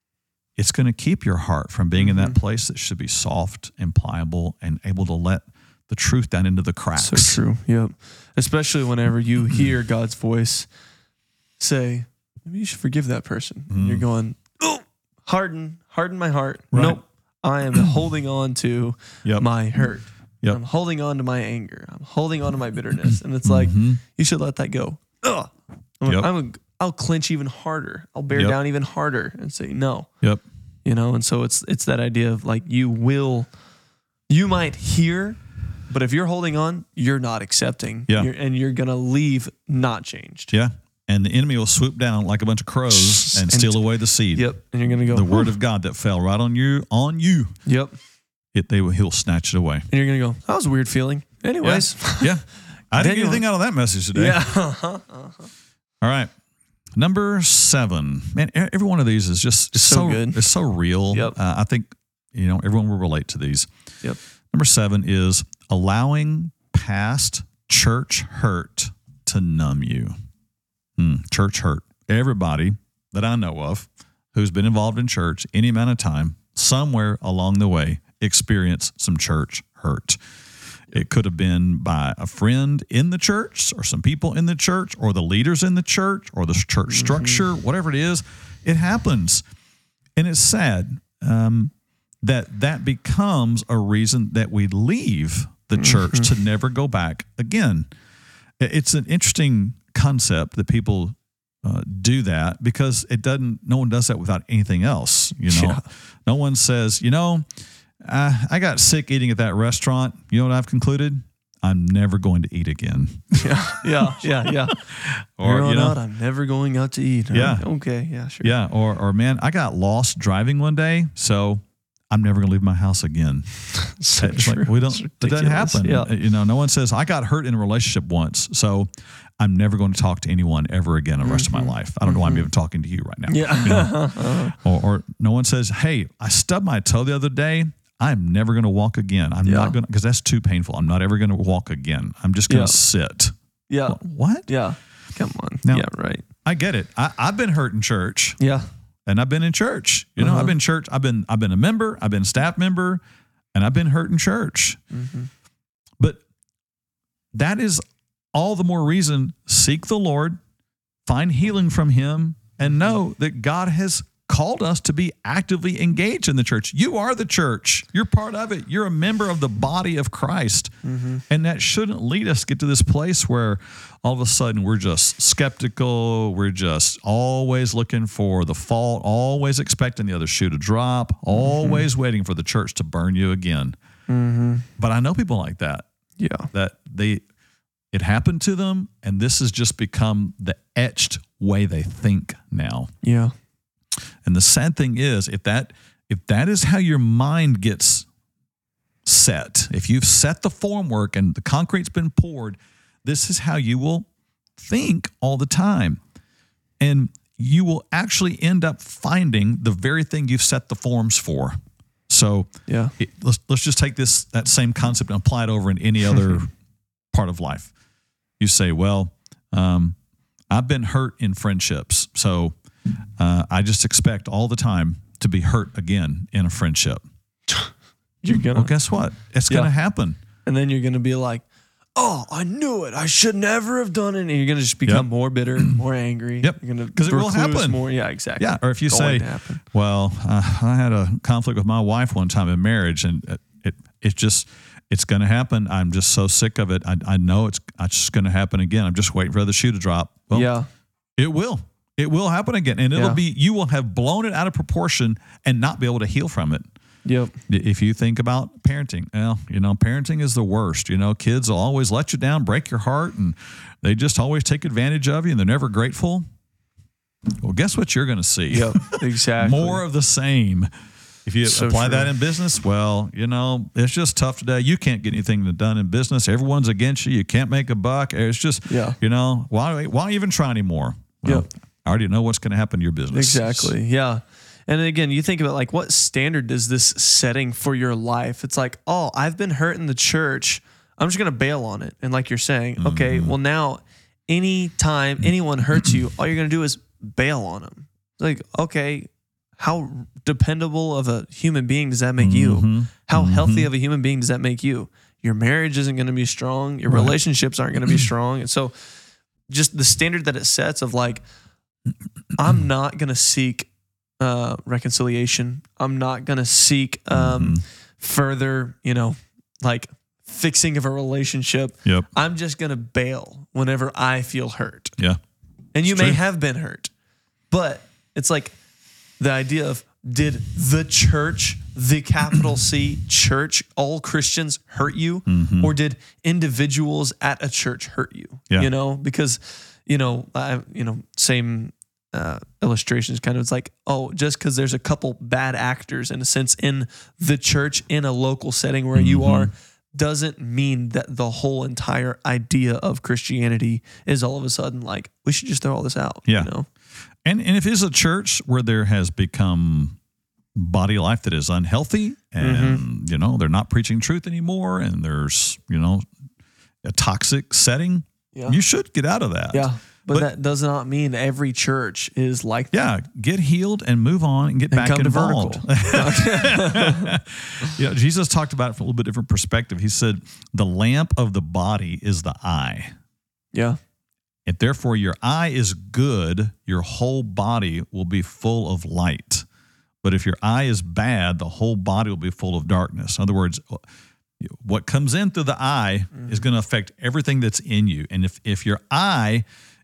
it's going to keep your heart from being Mm-hmm. in that place that should be soft and pliable and able to let the truth down into the cracks. So true. Yep. Especially whenever you hear God's voice say, maybe you should forgive that person. Mm. And you're going, oh, harden, harden my heart. Right. Nope. I am holding on to yep. my hurt. Yep. I'm holding on to my anger. I'm holding on to my bitterness. And it's like, mm-hmm. you should let that go. Ugh. I'm, yep. I'm a, I'll clench even harder. I'll bear yep. down even harder and say no. Yep. You know, and so it's it's that idea of like you will, you might hear, but if you're holding on, you're not accepting. Yeah. You're, and you're going to leave not changed. Yeah. And the enemy will swoop down like a bunch of crows and, and steal away the seed. Yep. And you're going to go. The word of God that fell right on you, on you. Yep. It, they will, he'll snatch it away. And you're going to go, that was a weird feeling. Anyways. Yeah. yeah. I didn't get anything out of that message today. Yeah. uh-huh. Uh-huh. All right. Number seven. Man, every one of these is just it's so, so good. It's so real. Yep. Uh, I think, you know, everyone will relate to these. Yep. Number seven is allowing past church hurt to numb you. Hmm, church hurt. Everybody that I know of who's been involved in church any amount of time, somewhere along the way, experienced some church hurt. It could have been by a friend in the church or some people in the church or the leaders in the church or the church structure, mm-hmm. whatever it is, it happens. And it's sad um, that that becomes a reason that we leave the mm-hmm. church to never go back again. It's an interesting concept that people uh, do that because it doesn't, no one does that without anything else. You know, yeah. No one says, you know, Uh, I got sick eating at that restaurant. You know what I've concluded? I'm never going to eat again. Yeah, yeah, yeah, yeah. Or you know, out, I'm never going out to eat. Yeah. Uh, okay. Yeah. Sure. Yeah. Or, or man, I got lost driving one day, so I'm never going to leave my house again. So like, we don't. It doesn't happen. Yeah. You know, no one says I got hurt in a relationship once, so I'm never going to talk to anyone ever again the rest mm-hmm. of my life. I don't mm-hmm. know why I'm even talking to you right now. Yeah. You know? or, or no one says, hey, I stubbed my toe the other day. I'm never going to walk again. I'm yeah. not going to, because that's too painful. I'm not ever going to walk again. I'm just going to yeah. sit. Yeah. Well, what? Yeah. Come on. Now, yeah, right. I get it. I, I've been hurt in church. Yeah. And I've been in church. You know, uh-huh. I've been in church. I've been, I've been a member. I've been a staff member. And I've been hurt in church. Mm-hmm. But that is all the more reason, seek the Lord, find healing from him, and know that God has called us to be actively engaged in the church. You are the church. You're part of it. You're a member of the body of Christ. Mm-hmm. And that shouldn't lead us to get to this place where all of a sudden we're just skeptical. We're just always looking for the fault, always expecting the other shoe to drop, mm-hmm. always waiting for the church to burn you again. Mm-hmm. But I know people like that. Yeah. That they, it happened to them, and this has just become the etched way they think now. Yeah. And the sad thing is, if that if that is how your mind gets set, if you've set the formwork and the concrete's been poured, this is how you will think all the time. And you will actually end up finding the very thing you've set the forms for. So yeah, it, let's let's just take this that same concept and apply it over in any other part of life. You say, well, um, I've been hurt in friendships, so Uh, I just expect all the time to be hurt again in a friendship. You're gonna. Well, guess what? It's yeah. going to happen. And then you're going to be like, oh, I knew it. I should never have done it. And you're going to just become yep. more bitter, more angry. Yep. Because it will happen. More. Yeah, exactly. Yeah. Or if you say, well, uh, I had a conflict with my wife one time in marriage, and it, it, it just, it's going to happen. I'm just so sick of it. I, I know it's, it's just going to happen again. I'm just waiting for the shoe to drop. Well, yeah. It will. It will happen again, and it'll yeah. be, you will have blown it out of proportion and not be able to heal from it. Yep. If you think about parenting, well, you know, parenting is the worst. You know, kids will always let you down, break your heart, and they just always take advantage of you, and they're never grateful. Well, guess what you're going to see? Yep, exactly. More of the same. If you so apply true. that in business, well, you know, it's just tough today. You can't get anything done in business. Everyone's against you. You can't make a buck. It's just, yeah. you know, why, why even try anymore? Well, yep. I already know what's going to happen to your business. Exactly. Yeah. And again, you think about like, what standard does this setting for your life? It's like, oh, I've been hurt in the church. I'm just going to bail on it. And like you're saying, mm-hmm. okay, well now anytime anyone hurts you, all you're going to do is bail on them. It's like, okay, how dependable of a human being does that make mm-hmm. you? How mm-hmm. healthy of a human being does that make you? Your marriage isn't going to be strong. Your right. relationships aren't going to be strong. And so just the standard that it sets of like, I'm not going to seek uh, reconciliation. I'm not going to seek um, Mhm. further, you know, like fixing of a relationship. Yep. I'm just going to bail whenever I feel hurt. Yeah. And you It's may true. have been hurt, but it's like the idea of, did the church, the capital C church, all Christians hurt you? Mhm. Or did individuals at a church hurt you? Yeah. You know, because, you know, I, you know, same uh, illustrations kind of, it's like, oh, just because there's a couple bad actors in a sense in the church, in a local setting where you Mhm. are, doesn't mean that the whole entire idea of Christianity is all of a sudden like, we should just throw all this out. Yeah. You know? And and if it's a church where there has become body life that is unhealthy, and Mm-hmm. you know they're not preaching truth anymore, and there's you know a toxic setting, Yeah. you should get out of that. Yeah. But, But- that does not mean every church is like that. Yeah, get healed and move on and get back come to involved. vertical. Yeah, Jesus talked about it from a little bit different perspective. He said, "The lamp of the body is the eye. Yeah. If therefore your eye is good, your whole body will be full of light. But if your eye is bad, the whole body will be full of darkness." In other words, what comes in through the eye Mm-hmm. is going to affect everything that's in you. And if, if your eye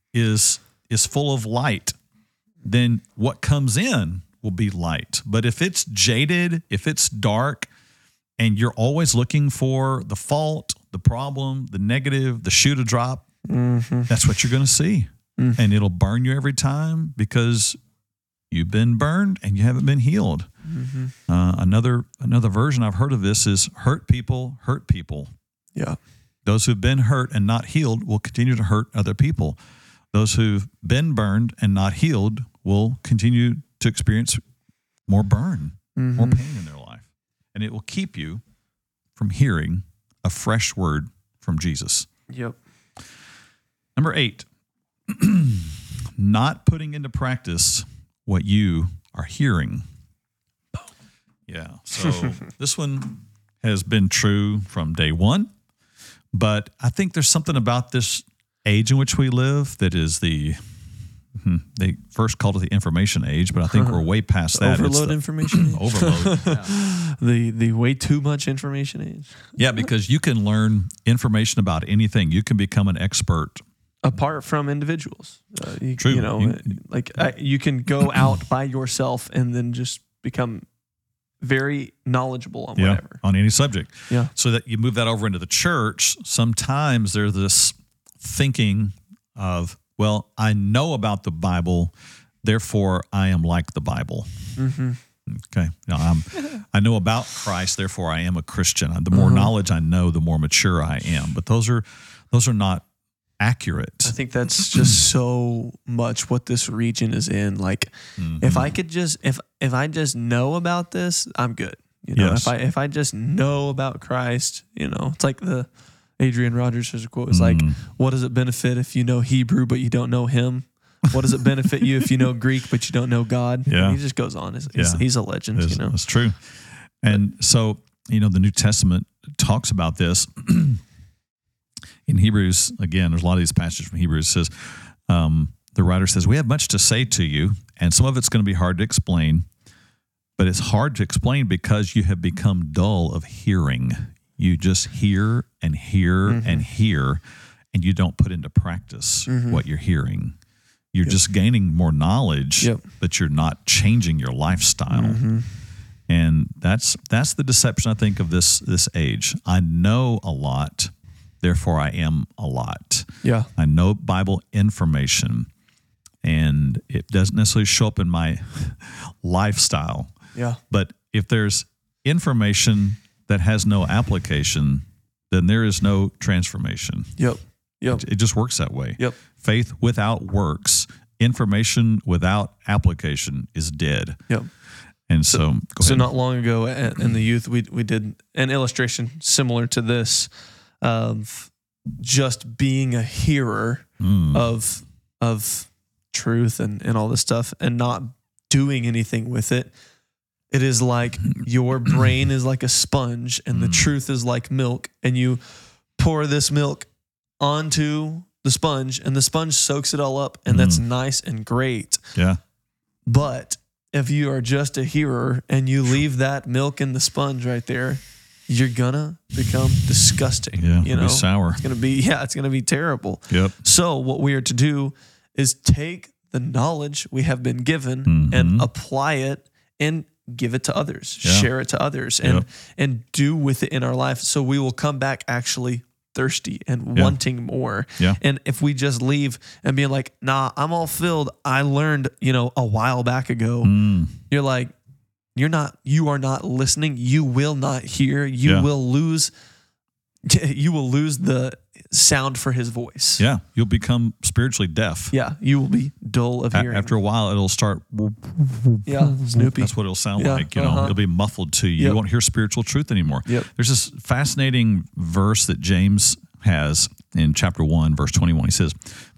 is is full of light, then what comes in will be light. But if it's jaded, if it's dark, and you're always looking for the fault, the problem, the negative, the shoe to drop, Mm-hmm. that's what you're going to see. Mm. And it'll burn you every time because you've been burned and you haven't been healed. Mm-hmm. Uh, another another version I've heard of this is hurt people hurt people. Yeah. Those who've been hurt and not healed will continue to hurt other people. Those who've been burned and not healed will continue to experience more burn, Mm-hmm. more pain in their life. And it will keep you from hearing a fresh word from Jesus. Yep. Number eight, not putting into practice what you are hearing. Yeah. So this one has been true from day one, but I think there's something about this age in which we live that is the, hmm, they first called it the information age, but I think we're way past that. It's Overload the- information. age. Overload. Yeah. the the way too much information age. Yeah, because you can learn information about anything. You can become an expert. Apart from individuals, uh, you, True. you know, You- like uh, you can go out by yourself and then just become very knowledgeable on Yeah, whatever. on any subject. Yeah. So that you move that over into the church, sometimes there's this thinking of, well, I know about the Bible, therefore I am like the Bible. Mm-hmm. Okay. Now, I'm, I know about Christ, therefore I am a Christian. The more Uh-huh. knowledge I know, the more mature I am. But those are those are not accurate. I think that's just so much what this region is in. Like, if I could just if if I just know about this, I'm good. You know, Yes. if I if I just know about Christ, you know, it's like the Adrian Rogers has a quote. It's like, what does it benefit if you know Hebrew but you don't know Him? What does it benefit you if you know Greek but you don't know God? Yeah. And he just goes on. He's, he's, Yeah. he's a legend. That's, You know, that's true. And so, you know, the New Testament talks about this. In Hebrews, again, there's a lot of these passages from Hebrews. It says, um, the writer says, we have much to say to you, and some of it's going to be hard to explain, but it's hard to explain because you have become dull of hearing. You just hear and hear Mm-hmm. and hear, and you don't put into practice what you're hearing. You're just gaining more knowledge, Yep. but you're not changing your lifestyle. Mm-hmm. And that's that's the deception, I think, of this this age. I know a lot, therefore I am a lot. yeah, I know Bible information, and it doesn't necessarily show up in my lifestyle. yeah, But if there's information that has no application, then there is no transformation. yep, yep, It just works that way. yep. Faith without works, information without application is dead. Yep. And so, go So ahead. not long ago at- in the youth, we we did an illustration similar to this of just being a hearer Mm. of of truth and, and all this stuff and not doing anything with it. It is like your brain is like a sponge and the truth is like milk, and you pour this milk onto the sponge, and the sponge soaks it all up, and mm. that's nice and great. Yeah. But if you are just a hearer and you leave that milk in the sponge right there, you're gonna become disgusting. Yeah, you know, be sour. It's gonna be yeah, it's gonna be terrible. Yep. So what we are to do is take the knowledge we have been given mm-hmm. and apply it and give it to others, yeah. share it to others, and yep. and do with it in our life. So we will come back actually thirsty and yeah. wanting more. Yeah. And if we just leave and being like, nah, I'm all filled. I learned, you know, a while back ago, mm. you're like, you're not, you are not listening. You will not hear. You yeah. will lose, you will lose the sound for his voice. Yeah. You'll become spiritually deaf. Yeah. You will be dull of hearing. A- after a while, it'll start. Yeah. Snoopy. That's what it'll sound yeah, like. You know, uh-huh. it'll be muffled to you. Yep. You won't hear spiritual truth anymore. Yep. There's this fascinating verse that James has in chapter one, verse twenty-one. He says,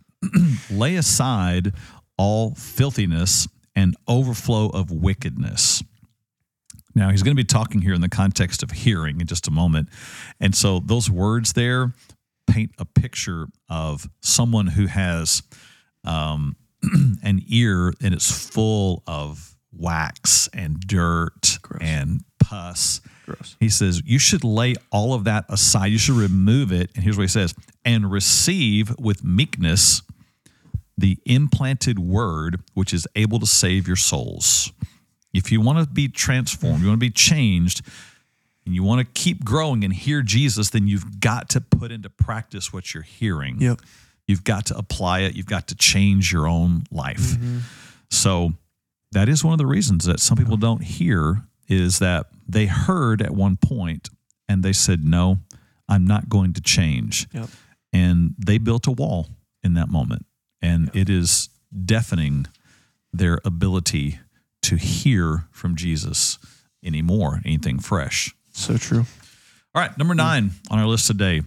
lay aside all filthiness and overflow of wickedness. Now, he's going to be talking here in the context of hearing in just a moment. And so those words there paint a picture of someone who has um, an ear and it's full of wax and dirt Gross. and pus. Gross. He says, you should lay all of that aside. You should remove it. And here's what he says, and receive with meekness the implanted word, which is able to save your souls. If you want to be transformed, you want to be changed, and you want to keep growing and hear Jesus, then you've got to put into practice what you're hearing. Yep. You've got to apply it. You've got to change your own life. Mm-hmm. So that is one of the reasons that some people don't hear is that they heard at one point and they said, no, I'm not going to change. Yep. And they built a wall in that moment. And Yep. it is deafening their ability to hear from Jesus anymore, anything fresh. So true. All right, number nine on our list today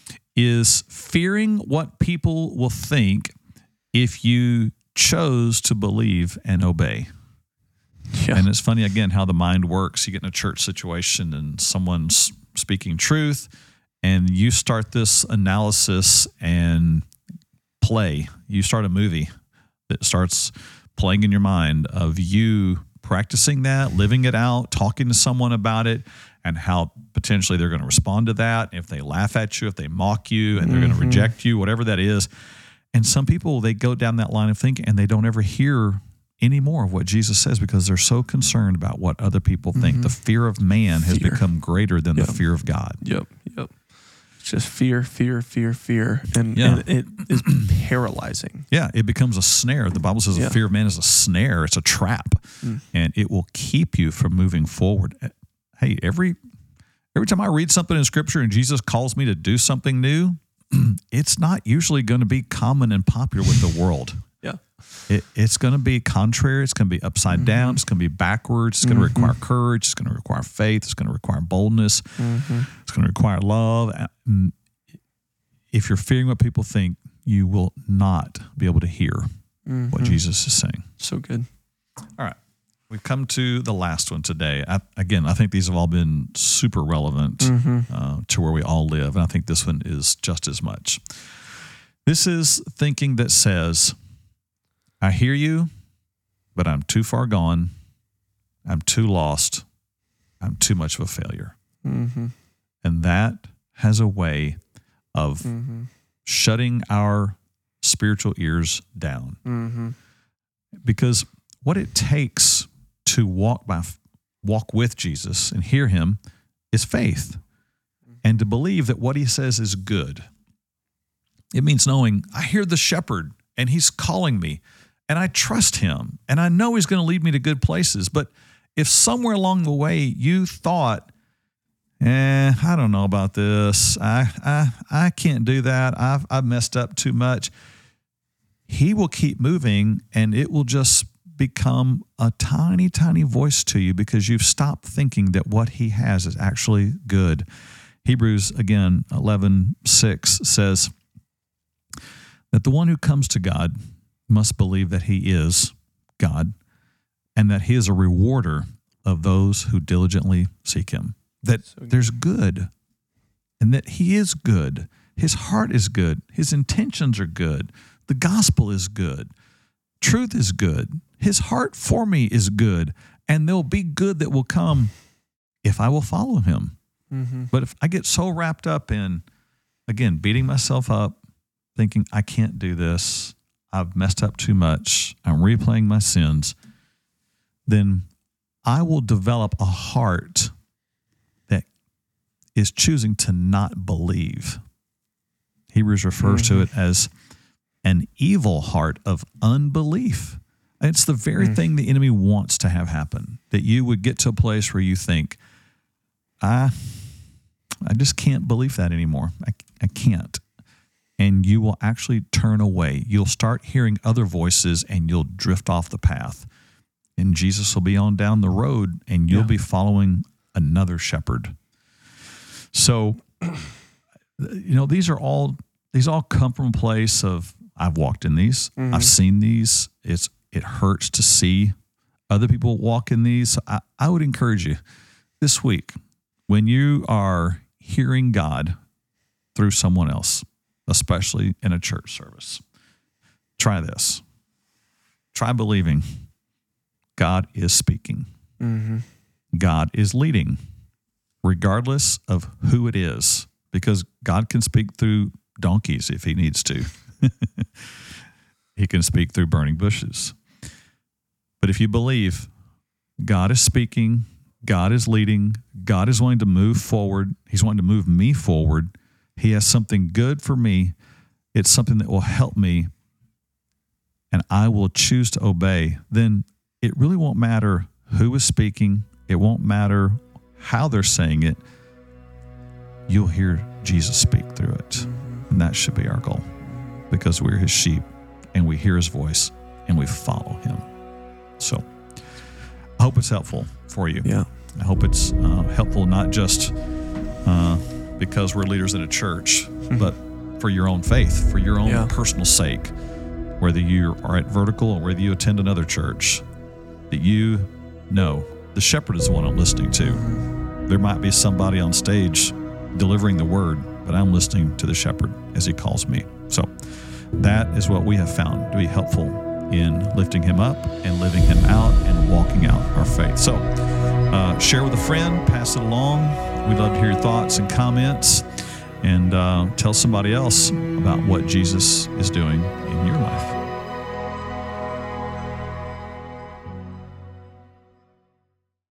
is fearing what people will think if you chose to believe and obey. Yeah. And it's funny, again, how the mind works. You get in a church situation and someone's speaking truth, and you start this analysis and play. You start a movie that starts playing in your mind of you practicing that, living it out, talking to someone about it, and how potentially they're going to respond to that. If they laugh at you, if they mock you, and they're mm-hmm. going to reject you, whatever that is. And some people, they go down that line of thinking and they don't ever hear any more of what Jesus says because they're so concerned about what other people think. Mm-hmm. The fear of man has fear. become greater than yep. the fear of God. Yep, yep. It's just fear, fear, fear, fear. And, yeah. and it is paralyzing. Yeah, it becomes a snare. The Bible says yeah. the fear of man is a snare. It's a trap. Mm. And it will keep you from moving forward. Hey, every every time I read something in Scripture and Jesus calls me to do something new, it's not usually going to be common and popular with the world. Yeah. It, it's going to be contrary. It's going to be upside mm-hmm. down. It's going to be backwards. It's going to mm-hmm. require courage. It's going to require faith. It's going to require boldness. Mm-hmm. It's going to require love. If you're fearing what people think, you will not be able to hear mm-hmm. what Jesus is saying. So good. All right. We've come to the last one today. I, again, I think these have all been super relevant mm-hmm. uh, to where we all live, and I think this one is just as much. This is thinking that says, I hear you, but I'm too far gone. I'm too lost. I'm too much of a failure. Mm-hmm. And that has a way of mm-hmm. shutting our spiritual ears down. Mm-hmm. Because what it takes to walk by walk with Jesus and hear him is faith and to believe that what he says is good. It means knowing I hear the shepherd and he's calling me and I trust him and I know he's going to lead me to good places. But if somewhere along the way you thought, eh, I don't know about this. I I I can't do that. I've I've messed up too much. He will keep moving and it will just become a tiny, tiny voice to you because you've stopped thinking that what he has is actually good. Hebrews, again, eleven six says that the one who comes to God must believe that he is God and that he is a rewarder of those who diligently seek him. That so there's good and that he is good His heart is good. His intentions are good. The gospel is good. Truth is good. His heart for me is good. And there'll be good that will come if I will follow him. Mm-hmm. But if I get so wrapped up in, again, beating myself up, thinking I can't do this, I've messed up too much, I'm replaying my sins, then I will develop a heart that is choosing to not believe. Hebrews refers mm-hmm. to it as an evil heart of unbelief. It's the very mm. thing the enemy wants to have happen, that you would get to a place where you think, I, I just can't believe that anymore. I, I can't. And you will actually turn away. You'll start hearing other voices and you'll drift off the path. And Jesus will be on down the road and you'll yeah. be following another shepherd. So, you know, these are all, these all come from a place of, I've walked in these. Mm-hmm. I've seen these. It's, it hurts to see other people walk in these. So I, I would encourage you this week, when you are hearing God through someone else, especially in a church service, try this. Try believing God is speaking. Mm-hmm. God is leading, regardless of who it is, because God can speak through donkeys if he needs to. He can speak through burning bushes. But if you believe God is speaking, God is leading, God is wanting to move forward, he's wanting to move me forward, he has something good for me, it's something that will help me, and I will choose to obey, then it really won't matter who is speaking. It won't matter how they're saying it. You'll hear Jesus speak through it. And that should be our goal, because we're his sheep and we hear his voice and we follow him. So I hope it's helpful for you. Yeah. I hope it's uh, helpful not just uh, because we're leaders in a church, mm-hmm. but for your own faith, for your own yeah. personal sake, whether you are at Vertical or whether you attend another church, that you know the shepherd is the one I'm listening to. There might be somebody on stage delivering the word, but I'm listening to the shepherd as he calls me. So that is what we have found to be helpful in lifting him up and living him out and walking out our faith. So uh, share with a friend, pass it along. We'd love to hear your thoughts and comments, and uh, tell somebody else about what Jesus is doing in your life.